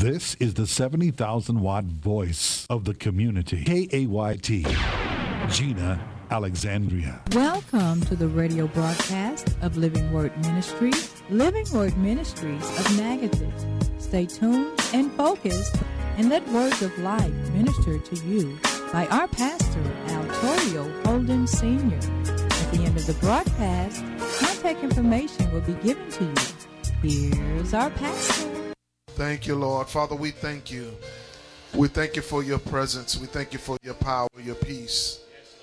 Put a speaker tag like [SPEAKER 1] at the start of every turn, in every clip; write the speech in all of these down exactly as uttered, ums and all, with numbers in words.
[SPEAKER 1] This is the seventy thousand watt voice of the community. K A Y T, Gina Alexandria.
[SPEAKER 2] Welcome to the radio broadcast of Living Word Ministries, Living Word Ministries of Magadan. Stay tuned and focused and let words of life minister to you by our pastor, Al Torrio Holden Senior At the end of the broadcast, contact information will be given to you. Here's our pastor.
[SPEAKER 3] Thank you, Lord. Father, we thank you. We thank you for your presence. We thank you for your power, your peace.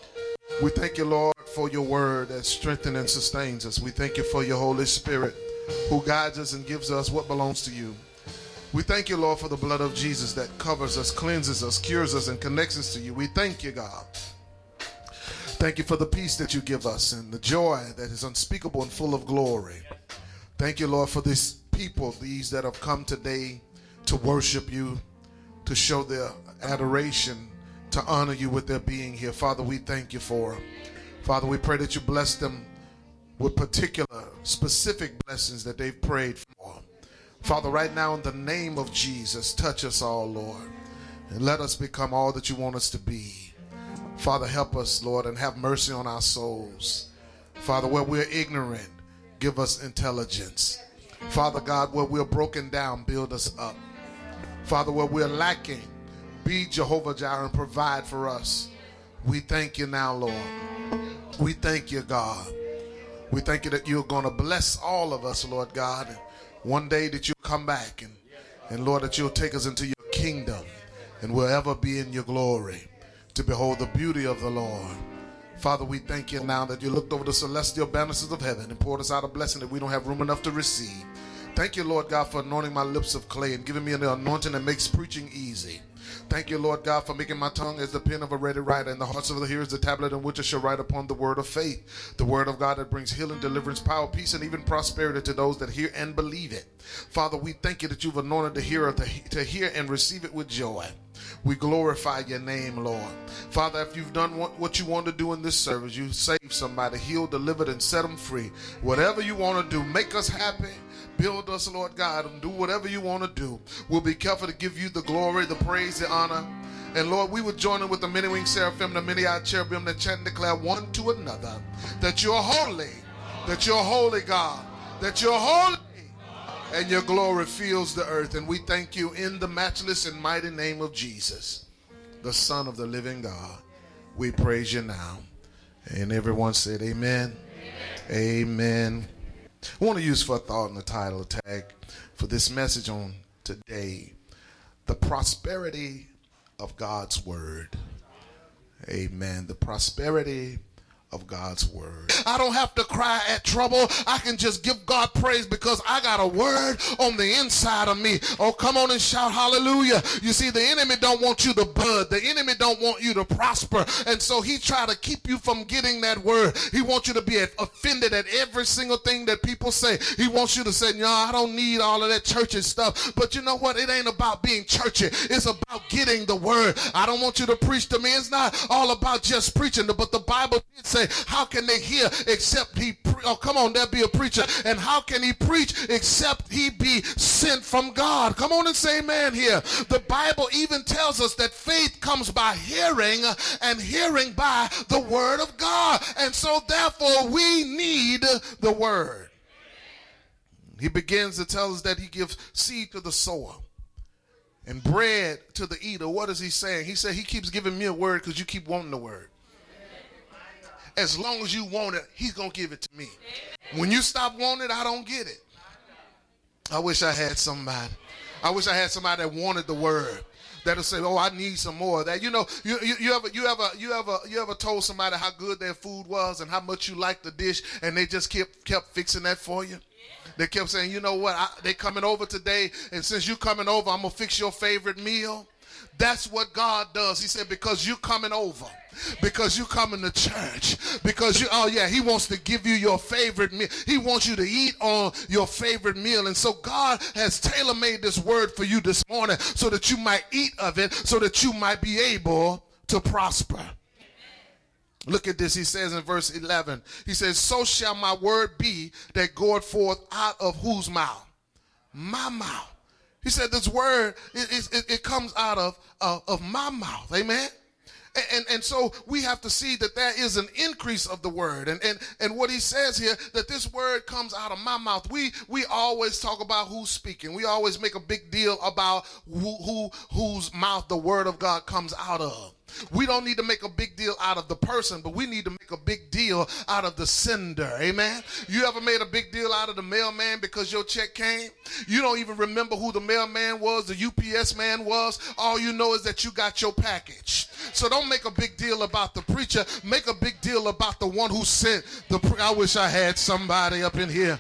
[SPEAKER 3] We thank you, Lord, for your word that strengthens and sustains us. We thank you for your Holy Spirit who guides us and gives us what belongs to you. We thank you, Lord, for the blood of Jesus that covers us, cleanses us, cures us, and connects us to you. We thank you, God. Thank you for the peace that you give us and the joy that is unspeakable and full of glory. Thank you, Lord, for this people, these that have come today to worship you, to show their adoration, to honor you with their being here. Father, we thank you for them. Father, we pray that you bless them with particular, specific blessings that they've prayed for. Father, right now in the name of Jesus, touch us all, Lord, and let us become all that you want us to be. Father, help us, Lord, and have mercy on our souls. Father, where we're ignorant, give us intelligence. Father God, where we're broken down, build us up. Father, where we're lacking, be Jehovah Jireh and provide for us. We thank you now, Lord. We thank you, God. We thank you that you're going to bless all of us, Lord God. And one day that you'll come back and, and Lord, that you'll take us into your kingdom and we'll ever be in your glory to behold the beauty of the Lord. Father, we thank you now that you looked over the celestial banisters of heaven and poured us out a blessing that we don't have room enough to receive. Thank you, Lord God, for anointing my lips of clay and giving me an anointing that makes preaching easy. Thank you, Lord God, for making my tongue as the pen of a ready writer and the hearts of the hearers the tablet in which I shall write upon the word of faith. The word of God that brings healing, deliverance, power, peace, and even prosperity to those that hear and believe it. Father, we thank you that you've anointed the hearer to, to hear and receive it with joy. We glorify your name, Lord. Father, if you've done what, what you want to do in this service, you saved somebody, healed, delivered, and set them free. Whatever you want to do, make us happy. Build us, Lord God, and do whatever you want to do. We'll be careful to give you the glory, the praise, the honor. And Lord, we would join in with the many-winged seraphim, the many-eyed cherubim that chant and declare one to another that you're holy, that you're holy, God, that you're holy, and your glory fills the earth. And we thank you in the matchless and mighty name of Jesus, the Son of the living God. We praise you now. And everyone said amen. Amen. Amen. I want to use for a thought in the title tag for this message on today, the prosperity of God's word. Amen. The prosperity of God's word. I don't have to cry at trouble. I can just give God praise because I got a word on the inside of me. Oh, come on and shout hallelujah. You see, the enemy don't want you to bud. The enemy don't want you to prosper. And so he try to keep you from getting that word. He wants you to be offended at every single thing that people say. He wants you to say, no, I don't need all of that churchy stuff. But you know what? It ain't about being churchy. It's about getting the word. I don't want you to preach to me. It's not all about just preaching, but the Bible did say, how can they hear except he pre- oh come on, there be a preacher, and how can he preach except he be sent from God? Come on and say amen here. The Bible even tells us that faith comes by hearing, and hearing by the word of God. And so therefore we need the word. He begins to tell us that he gives seed to the sower and bread to the eater. What is he saying? He said he keeps giving me a word because you keep wanting the word. As long as you want it, he's going to give it to me. When you stop wanting it, I don't get it. I wish I had somebody. I wish I had somebody that wanted the word. That'll say, oh, I need some more of that. You know, you, you, you ever you ever you ever you ever told somebody how good their food was and how much you liked the dish, and they just kept kept fixing that for you? They kept saying, you know what, I, they coming over today, and since you coming over, I'm gonna fix your favorite meal. That's what God does. He said, because you coming over, because you coming to church, because you, oh yeah, he wants to give you your favorite meal. He wants you to eat on your favorite meal. And so God has tailor-made this word for you this morning so that you might eat of it, so that you might be able to prosper. Look at this. He says in verse eleven, he says, so shall my word be that goeth forth out of whose mouth? My mouth. He said this word, it, it, it comes out of, uh, of my mouth. Amen. And, and, and so we have to see that there is an increase of the word. And, and, and what he says here, that this word comes out of my mouth. We, we always talk about who's speaking. We always make a big deal about who, who, whose mouth the word of God comes out of. We don't need to make a big deal out of the person, but we need to make a big deal out of the sender. Amen. You ever made a big deal out of the mailman because your check came? You don't even remember who the mailman was, the U P S man was. All you know is that you got your package. So don't make a big deal about the preacher. Make a big deal about the one who sent the pre- I wish I had somebody up in here.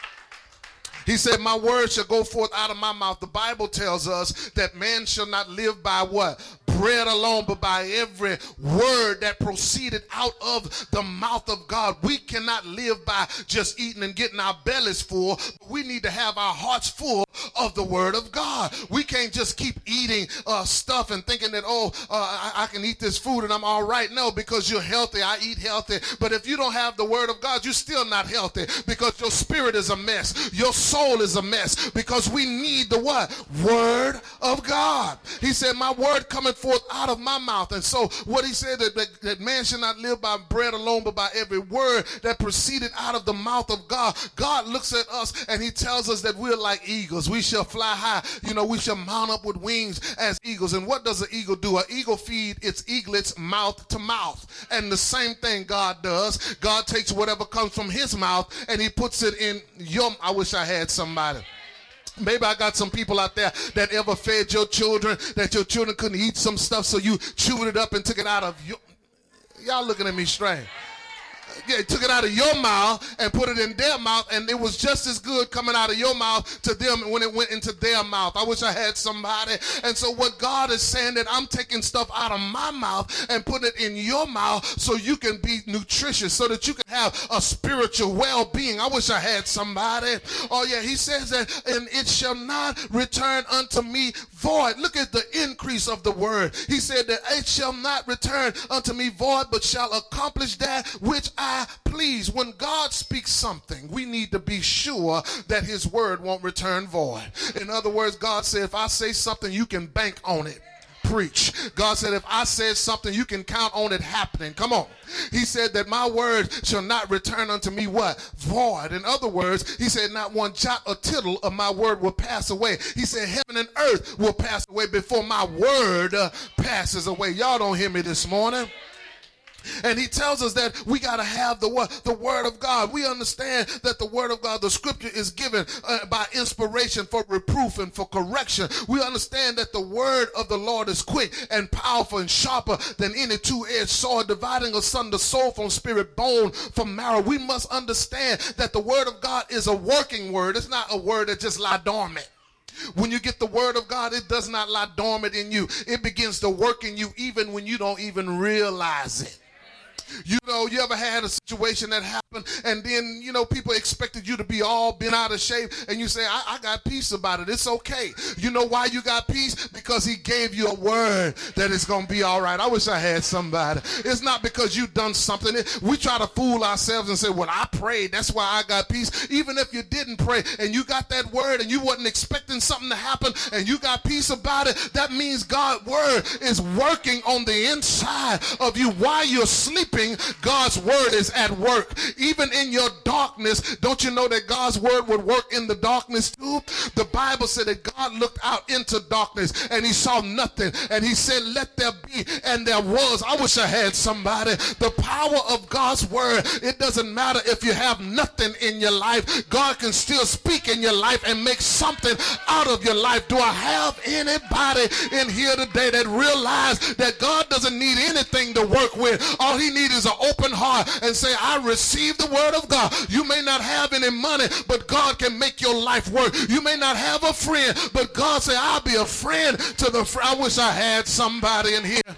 [SPEAKER 3] He said, my word shall go forth out of my mouth. The Bible tells us that man shall not live by what? Bread alone, but by every word that proceeded out of the mouth of God. We cannot live by just eating and getting our bellies full. We need to have our hearts full of the word of God. We can't just keep eating uh, stuff and thinking that, oh, uh, I, I can eat this food and I'm all right. No, because you're healthy, I eat healthy. But if you don't have the word of God, you're still not healthy, because your spirit is a mess. Your soul is a mess, because we need the what? Word of God. He said, my word cometh forth out of my mouth. And so what he said, that, that, that man should not live by bread alone, but by every word that proceeded out of the mouth of God. God looks at us and he tells us that we're like eagles. We shall fly high. You know, we shall mount up with wings as eagles. And what does an eagle do? An eagle feed its eaglets mouth to mouth. And the same thing God does. God takes whatever comes from his mouth and he puts it in your, I wish I had somebody. Maybe I got some people out there that ever fed your children, that your children couldn't eat some stuff, so you chewed it up and took it out of your, y'all looking at me strange. Yeah, took it out of your mouth and put it in their mouth, and it was just as good coming out of your mouth to them when it went into their mouth. I wish I had somebody. And so what God is saying, that I'm taking stuff out of my mouth and putting it in your mouth so you can be nutritious, so that you can have a spiritual well-being. I wish I had somebody. Oh yeah, he says that, and it shall not return unto me void. Look at the increase of the word. He said that it shall not return unto me void, but shall accomplish that which I please. When God speaks something, we need to be sure that his word won't return void. In other words, God said, if I say something, you can bank on it. Preach. God said, if I said something, you can count on it happening. Come on. He said that my word shall not return unto me what? Void. In other words, he said not one jot or tittle of my word will pass away. He said heaven and earth will pass away before my word uh, passes away. Y'all don't hear me this morning. And he tells us that we got to have the word, the word of God. We understand that the word of God, the scripture, is given uh, by inspiration for reproof and for correction. We understand that the word of the Lord is quick and powerful and sharper than any two-edged sword, dividing asunder soul from spirit, bone from marrow. We must understand that the word of God is a working word. It's not a word that just lie dormant. When you get the word of God, it does not lie dormant in you. It begins to work in you even when you don't even realize it. You know, you ever had a situation that happened and then, you know, people expected you to be all bent out of shape and you say, I, I got peace about it. It's okay. You know why you got peace? Because he gave you a word that it's going to be all right. I wish I had somebody. It's not because you've done something. We try to fool ourselves and say, well, I prayed. That's why I got peace. Even if you didn't pray and you got that word and you wasn't expecting something to happen and you got peace about it, that means God's word is working on the inside of you while you're sleeping. God's word is at work. Even in your darkness, don't you know that God's word would work in the darkness too? The Bible said that God looked out into darkness and he saw nothing. And he said, let there be, and there was. I wish I had somebody. The power of God's word, it doesn't matter if you have nothing in your life. God can still speak in your life and make something out of your life. Do I have anybody in here today that realize that God doesn't need anything to work with? All he needs is an open heart and say, I receive the word of God. You may not have any money, but God can make your life work. You may not have a friend, but God say, I'll be a friend to the friend. I wish I had somebody in here.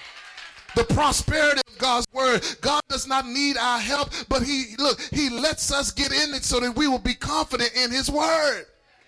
[SPEAKER 3] The prosperity of God's word. God does not need our help, but he, look, he lets us get in it so that we will be confident in his word.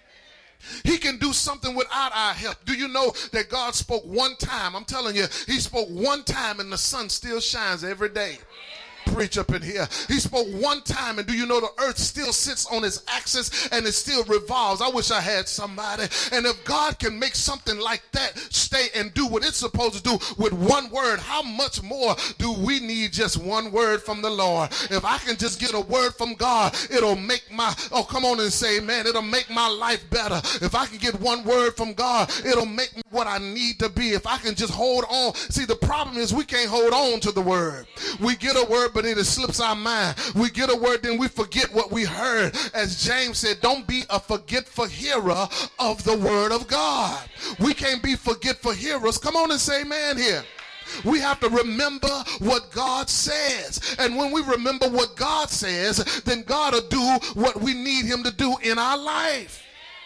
[SPEAKER 3] He can do something without our help. Do you know that God spoke one time? I'm telling you, he spoke one time and the sun still shines every day. preach up in here. He spoke one time, and do you know the earth still sits on its axis and it still revolves? I wish I had somebody. And if God can make something like that stay and do what it's supposed to do with one word, how much more do we need just one word from the Lord? If I can just get a word from God, it'll make my, oh, come on and say, man, it'll make my life better. If I can get one word from God, it'll make me what I need to be. If I can just hold on. See, the problem is we can't hold on to the word. We get a word, but it slips our mind. We get a word, then we forget what we heard. As James said, don't be a forgetful hearer of the word of God. We can't be forgetful hearers. Come on and say amen here. We have to remember what God says. And when we remember what God says, then God will do what we need him to do in our life.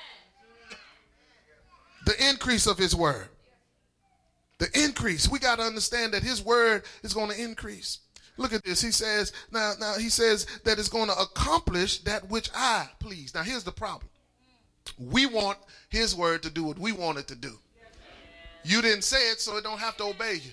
[SPEAKER 3] The increase of his word. The increase. We got to understand that his word is going to increase. Look at this. He says, now, now he says that it's going to accomplish that which I please. Now here's the problem. We want his word to do what we want it to do. You didn't say it, so it don't have to obey you.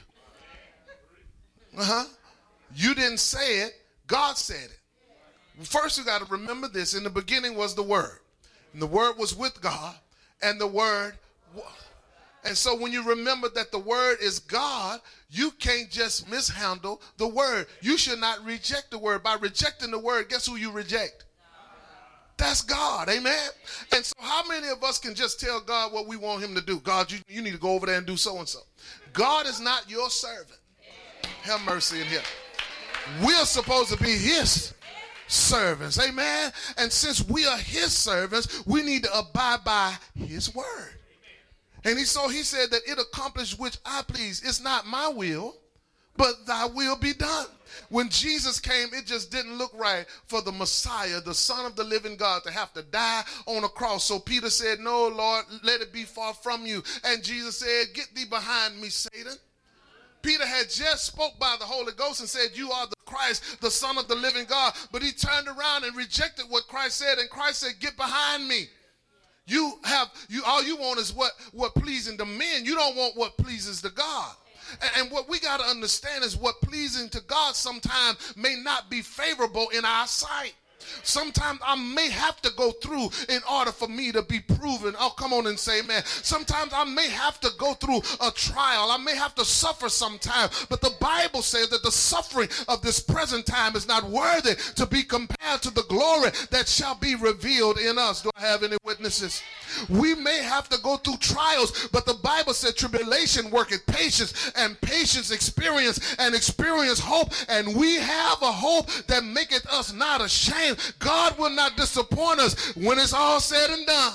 [SPEAKER 3] Uh-huh. You didn't say it, God said it. First, you got to remember this. In the beginning was the word. And the word was with God, and the word was. And so when you remember that the word is God, you can't just mishandle the word. You should not reject the word. By rejecting the word, guess who you reject? That's God. Amen. And so how many of us can just tell God what we want him to do? God, you, you need to go over there and do so and so. God is not your servant. Have mercy in here. We're supposed to be his servants. Amen. And since we are his servants, we need to abide by his word. And he, so he said that it accomplished which I please. It's not my will, but thy will be done. When Jesus came, it just didn't look right for the Messiah, the Son of the living God, to have to die on a cross. So Peter said, no, Lord, let it be far from you. And Jesus said, get thee behind me, Satan. Peter had just spoke by the Holy Ghost and said, you are the Christ, the Son of the living God. But he turned around and rejected what Christ said. And Christ said, get behind me. You have, you all you want is what, what pleasing to men. You don't want what pleases to God. And, and what we got to understand is what pleasing to God sometimes may not be favorable in our sight. Sometimes I may have to go through in order for me to be proven. Oh, come on and say amen. Sometimes I may have to go through a trial. I may have to suffer sometimes. But the Bible says that the suffering of this present time is not worthy to be compared to the glory that shall be revealed in us. Do I have any witnesses? We may have to go through trials, but the Bible said tribulation worketh patience, and patience experience, and experience hope. And we have a hope that maketh us not ashamed. God will not disappoint us when it's all said and done.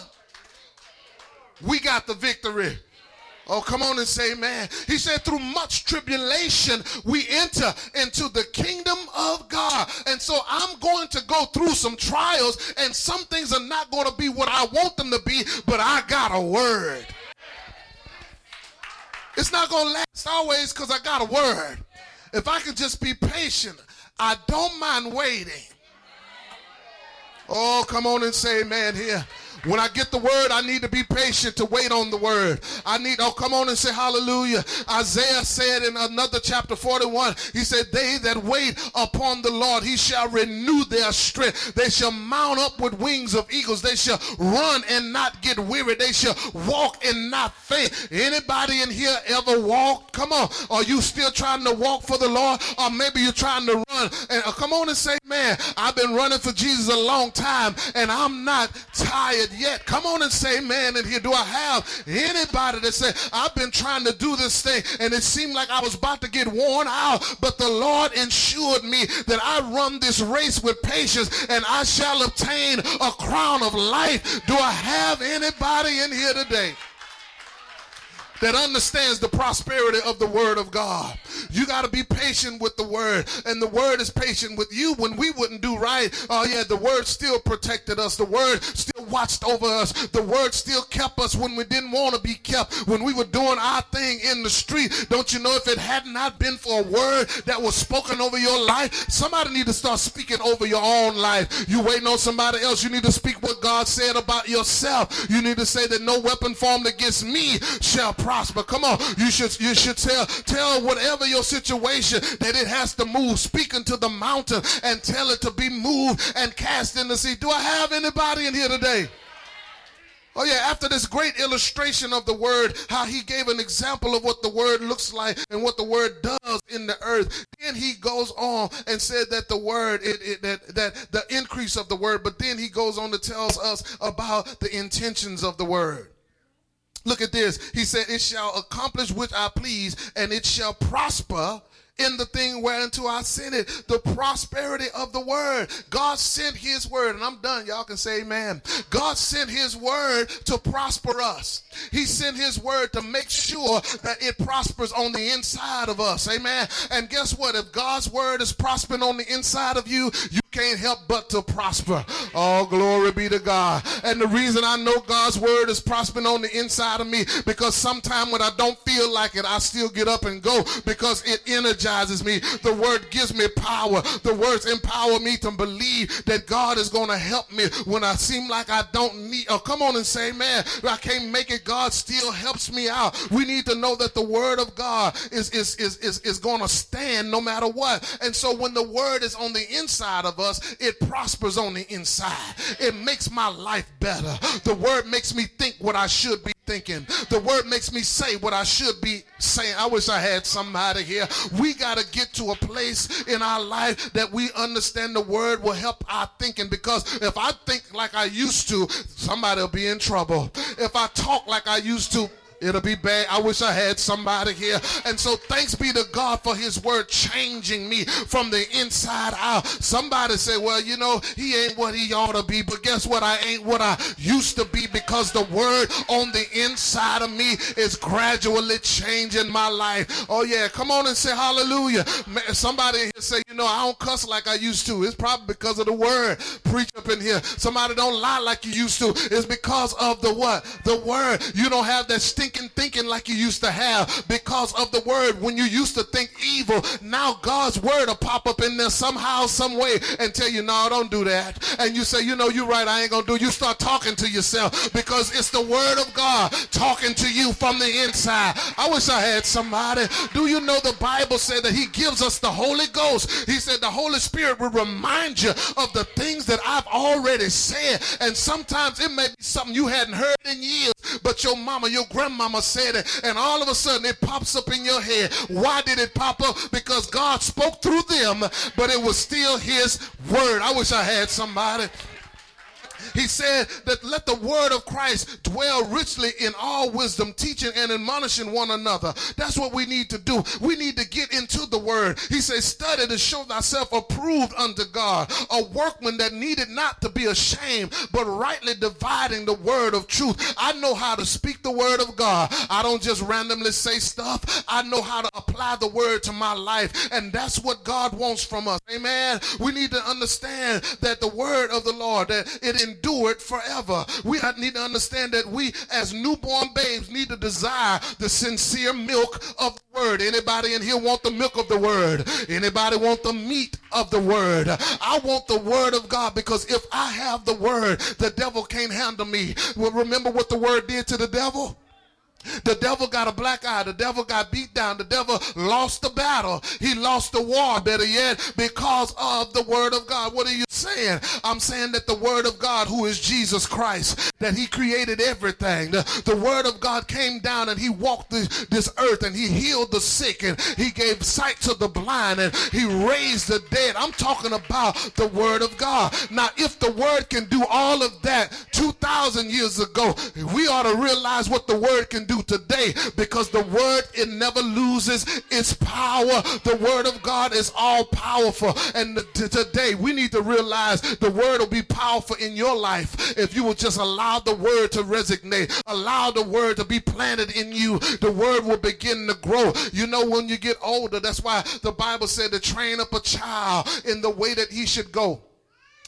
[SPEAKER 3] We got the victory. Oh, come on and say amen. He said through much tribulation we enter into the kingdom of God. And so I'm going to go through some trials, and some things are not going to be what I want them to be, but I got a word. It's not going to last always because I got a word. If I can just be patient, I don't mind waiting. Oh, come on and say amen here. When I get the word, I need to be patient to wait on the word. I need, oh, come on and say hallelujah. Isaiah said in another chapter forty-one, he said, they that wait upon the Lord, he shall renew their strength. They shall mount up with wings of eagles. They shall run and not get weary. They shall walk and not faint. Anybody in here ever walked? Come on. Are you still trying to walk for the Lord? Or maybe you're trying to run. And uh, come on and say, man, I've been running for Jesus a long time and I'm not tired yet. Come on and say amen in here. Do I have anybody that say, I've been trying to do this thing and it seemed like I was about to get worn out, but the Lord ensured me that I run this race with patience and I shall obtain a crown of life. Do I have anybody in here today that understands the prosperity of the word of God? You got to be patient with the word, and the word is patient with you. When we wouldn't do right, oh yeah, the word still protected us. The word still watched over us. The word still kept us when we didn't want to be kept, when we were doing our thing in the street. Don't you know, if it had not been for a word that was spoken over your life, somebody need to start speaking over your own life. You waiting on somebody else. You need to speak what God said about yourself. You need to say that no weapon formed against me shall prosper. prosper. Come on, you should you should tell tell whatever your situation that it has to move. Speak into the mountain and tell it to be moved and cast in the sea. Do I have anybody in here today? Oh yeah, after this great illustration of the word, how he gave an example of what the word looks like and what the word does in the earth, then he goes on and said that the word, it, it, that, that the increase of the word, but then he goes on to tell us about the intentions of the word. Look at this. He said, it shall accomplish which I please, and it shall prosper in the thing whereunto I sent it. The prosperity of the word. God sent his word, and I'm done. Y'all can say amen. God sent his word to prosper us. He sent his word to make sure that it prospers on the inside of us. Amen. And guess what? If God's word is prospering on the inside of you, you can't help but to prosper. Oh, glory be to God. And the reason I know God's word is prospering on the inside of me, because sometime when I don't feel like it, I still get up and go, because it energizes me. The word gives me power. The words empower me to believe that God is going to help me when I seem like I don't need. Oh, come on and say, man, I can't make it. God still helps me out. We need to know that the word of God is, is, is, is, is going to stand no matter what. And so when the word is on the inside of us, it prospers on the inside. It makes my life better. The word makes me think what I should be thinking. The word makes me say what I should be saying. I wish I had somebody here. We got to get to a place in our life that we understand the word will help our thinking, because if I think like I used to, somebody will be in trouble. If I talk like I used to, it'll be bad. I wish I had somebody here. And so thanks be to God for his word changing me from the inside out. Somebody say, well, you know, he ain't what he ought to be. But guess what? I ain't what I used to be, because the word on the inside of me is gradually changing my life. Oh, yeah. Come on and say hallelujah. Somebody here say, you know, I don't cuss like I used to. It's probably because of the word. Preach up in here. Somebody don't lie like you used to. It's because of the what? The word. You don't have that stinking thinking like you used to have because of the word. When you used to think evil, now God's word will pop up in there somehow, some way, and tell you, no, don't do that. And you say, you know, you're right, I ain't gonna do it. You start talking to yourself, because it's the word of God talking to you from the inside. I wish I had somebody. Do you know the Bible said that he gives us the Holy Ghost? He said the Holy Spirit will remind you of the things that I've already said. And sometimes it may be something you hadn't heard in years, but your mama, your grandma Mama said it, and all of a sudden it pops up in your head. Why did it pop up? Because God spoke through them, but it was still his word. I wish I had somebody. He said that let the word of Christ dwell richly in all wisdom, teaching and admonishing one another. That's what we need to do. We need to get into the word. He says, study to show thyself approved unto God, a workman that needed not to be ashamed, but rightly dividing the word of truth. I know how to speak the word of God. I don't just randomly say stuff. I know how to apply the word to my life, and that's what God wants from us. Amen. We need to understand that the word of the Lord, that it endure it forever. We need to understand that we as newborn babes need to desire the sincere milk of the word. Anybody in here want the milk of the word? Anybody want the meat of the word? I want the word of God, because if I have the word, the devil can't handle me. Well, remember what the word did to the devil? The devil got a black eye. The devil got beat down. The devil lost the battle. He lost the war, better yet, because of the word of God. What are you saying? I'm saying that the word of God, who is Jesus Christ, that he created everything. The, the word of God came down and he walked this, this earth, and he healed the sick, and he gave sight to the blind, and he raised the dead. I'm talking about the word of God. Now, if the word can do all of that two thousand years ago, we ought to realize what the word can do today, because the word, it never loses its power. The word of God is all powerful, and t- today we need to realize the word will be powerful in your life if you will just allow the word to resonate, allow the word to be planted in you. The word will begin to grow. You know, when you get older, that's why the Bible said to train up a child in the way that he should go.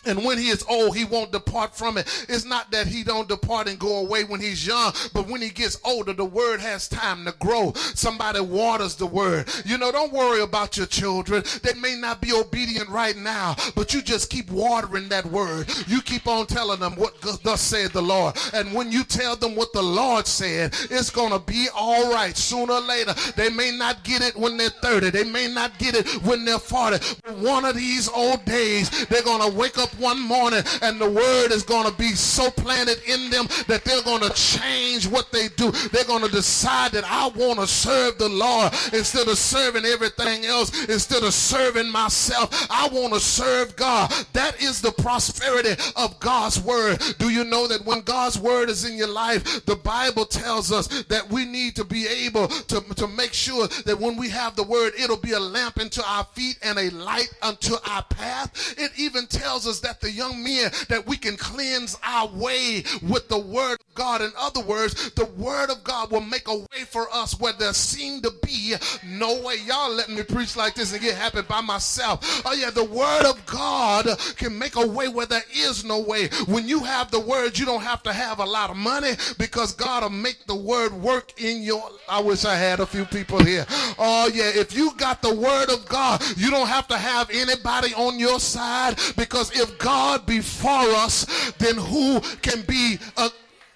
[SPEAKER 3] And when he is old, he won't depart from it. It's not that he don't depart and go away when he's young, but when he gets older, the word has time to grow. Somebody waters the word. You know, don't worry about your children. They may not be obedient right now, but you just keep watering that word. You keep on telling them what thus said the Lord. And when you tell them what the Lord said, it's going to be all right sooner or later. They may not get it when they're thirty. They may not get it when they're forty. But one of these old days, they're going to wake up one morning and the word is going to be so planted in them that they're going to change what they do. They're going to decide that I want to serve the Lord instead of serving everything else, instead of serving myself. I want to serve God. That is the prosperity of God's word. Do you know that when God's word is in your life, the Bible tells us that we need to be able to, to make sure that when we have the word, it'll be a lamp unto our feet and a light unto our path. It even tells us that the young men, that we can cleanse our way with the word of God. In other words, the word of God will make a way for us where there seemed to be no way. Y'all letting me preach like this and get happy by myself. Oh yeah, the word of God can make a way where there is no way. When you have the word, you don't have to have a lot of money, because God will make the word work in your, I wish I had a few people here. Oh yeah, if you got the word of God, you don't have to have anybody on your side, because if God be for us, then who can be a,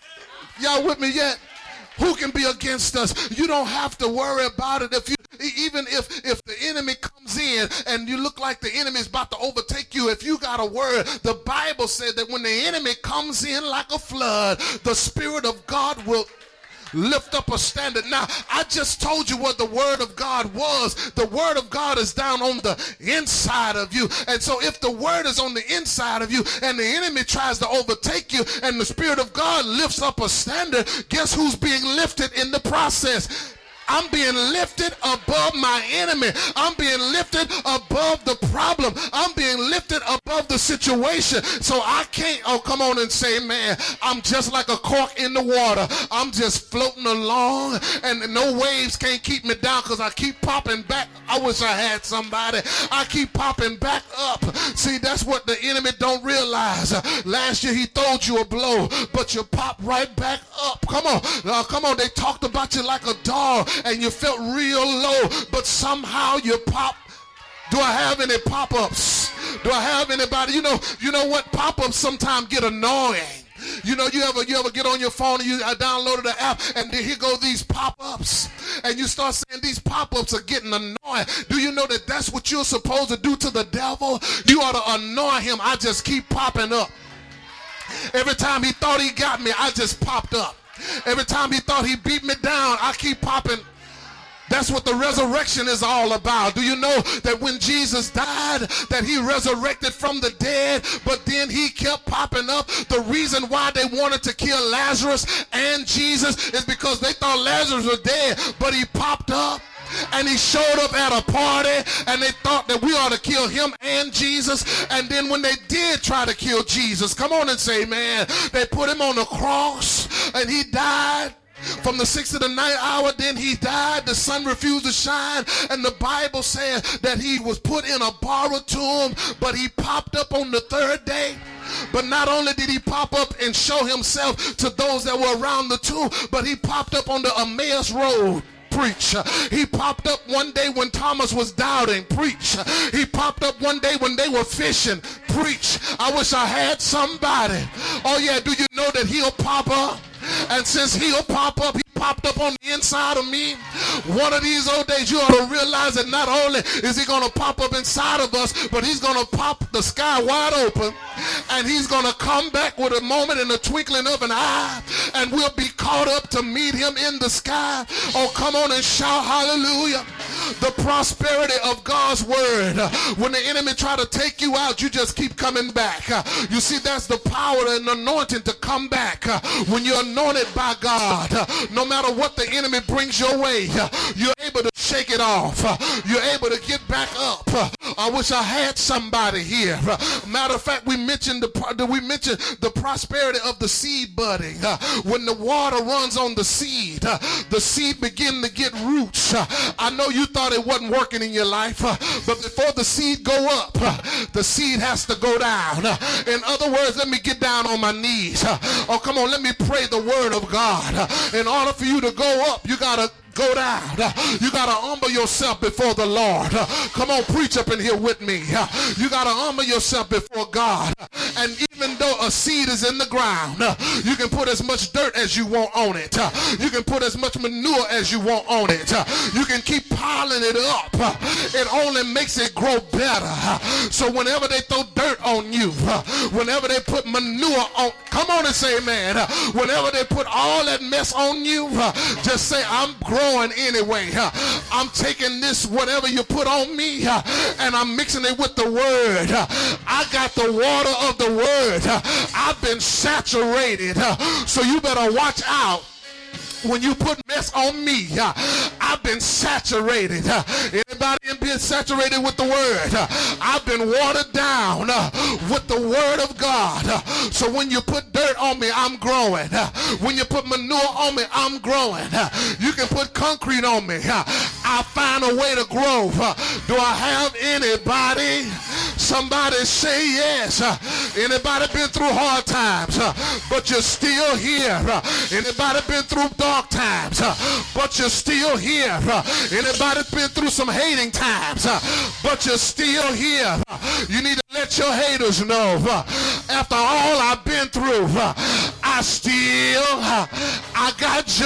[SPEAKER 3] y'all with me yet? Who can be against us? You don't have to worry about it. If you, even if if the enemy comes in and you look like the enemy is about to overtake you, if you got a word, the Bible said that when the enemy comes in like a flood, the Spirit of God will lift up a standard. Now, I just told you what the word of God was. The word of God is down on the inside of you. And so if the word is on the inside of you and the enemy tries to overtake you and the Spirit of God lifts up a standard, guess who's being lifted in the process? I'm being lifted above my enemy. I'm being lifted above the problem. I'm being lifted above the situation. So I can't, oh, come on and say, man, I'm just like a cork in the water. I'm just floating along and no waves can't keep me down because I keep popping back. I wish I had somebody. I keep popping back up. See, that's what the enemy don't realize. Last year he throwed you a blow, but you pop right back up. Come on. Uh, come on. They talked about you like a dog, and you felt real low, but somehow you pop. Do I have any pop-ups? Do I have anybody? You know, you know what? Pop-ups sometimes get annoying. You know, you ever you ever get on your phone and you I downloaded the app and then here go these pop-ups and you start saying these pop-ups are getting annoying. Do you know that that's what you're supposed to do to the devil? You ought to annoy him. I just keep popping up. Every time he thought he got me, I just popped up. Every time he thought he beat me down, I keep popping. That's what the resurrection is all about. Do you know that when Jesus died, that he resurrected from the dead, but then he kept popping up? The reason why they wanted to kill Lazarus and Jesus is because they thought Lazarus was dead, but he popped up. And he showed up at a party and they thought that we ought to kill him and Jesus. And then when they did try to kill Jesus, come on and say, man, they put him on the cross and he died. From the sixth to the ninth hour, then he died. The sun refused to shine. And the Bible says that he was put in a borrowed tomb, but he popped up on the third day. But not only did he pop up and show himself to those that were around the tomb, but he popped up on the Emmaus Road. Preach. He popped up one day when Thomas was doubting. Preach. He popped up one day when they were fishing. Preach. I wish I had somebody. Oh yeah, do you know that he'll pop up? And since he'll pop up, he popped up on the inside of me. One of these old days, you ought to realize that not only is he going to pop up inside of us, but he's going to pop the sky wide open. And he's going to come back with a moment in the twinkling of an eye. And we'll be caught up to meet him in the sky. Oh, come on and shout hallelujah. The prosperity of God's word. When the enemy try to take you out, you just keep coming back. You see, that's the power and anointing to come back. When you're anointed by God, no matter what the enemy brings your way, you're able to shake it off. You're able to get back up. I wish I had somebody here. Matter of fact, we mentioned the we mentioned the prosperity of the seed budding. When the water runs on the seed, the seed begin to get roots. I know you thought it wasn't working in your life, but before the seed go up, the seed has to go down. In other words, let me get down on my knees. Oh, come on, let me pray the word of God. In order for you to go up, you gotta go down. You got to humble yourself before the Lord. Come on, preach up in here with me. You got to humble yourself before God. And even though a seed is in the ground, you can put as much dirt as you want on it. You can put as much manure as you want on it. You can keep piling it up. It only makes it grow better. So whenever they throw dirt on you, whenever they put manure on, come on and say amen. Whenever they put all that mess on you, just say, I'm growing anyway. I'm taking this, whatever you put on me, and I'm mixing it with the word. I got the water of the word. I've been saturated. So you better watch out when you put mess on me. I've been saturated. Anybody been saturated with the word? I've been watered down with the word of God. So when you put dirt on me, I'm growing. When you put manure on me, I'm growing. You can put concrete on me. I find a way to grow. Do I have anybody? Somebody say yes. Anybody been through hard times, but you're still here? Anybody been through dark times, but you're still here? Anybody been through some hating times, but you're still here? You need to let your haters know, after all I've been through, I still, I got joy.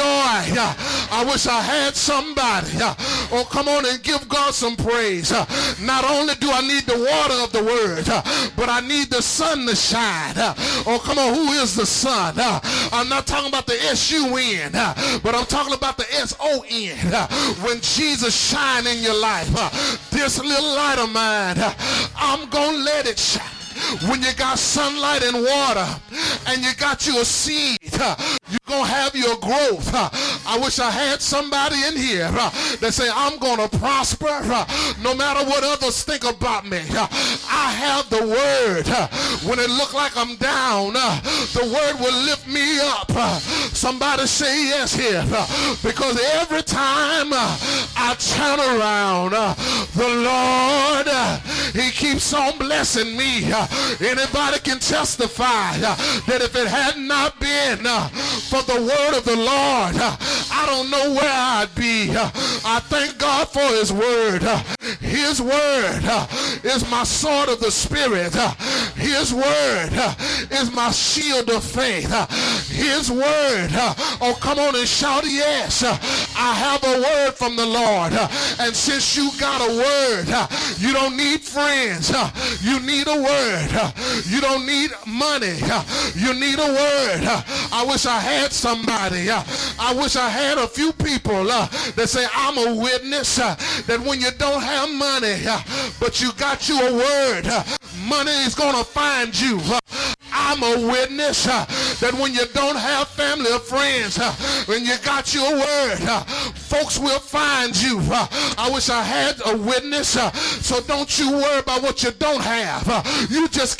[SPEAKER 3] I wish I had somebody. Oh, come on and give God some praise. Not only do I need the water of the word, but I need the sun to shine. Oh, come on, who is the sun? I'm not talking about the S U N, but I'm talking about the S O N. When Jesus shine in your life, this little light of mine, I'm gonna let it shine. When you got sunlight and water and you got you a seed, you're going to have your growth. I wish I had somebody in here that say, I'm going to prosper no matter what others think about me. I have the word. When it look like I'm down, the word will lift me up. Somebody say yes here, because every time I turn around, the Lord, he keeps on blessing me. Anybody can testify that if it had not been for the word of the Lord, I don't know where I'd be. I thank God for his word. His word is my sword of the spirit. His word is my shield of faith. His word, oh come on and shout yes. I have a word from the Lord. And since you got a word, you don't need friends. You need a word. You don't need money. You need a word. I wish I had somebody. I wish I had a few people that say, I'm a witness that when you don't have money, but you got you a word, money is going to find you. I'm a witness that when you don't have family or friends, when you got your word, folks will find you. I wish I had a witness. So don't you worry about what you don't have. You just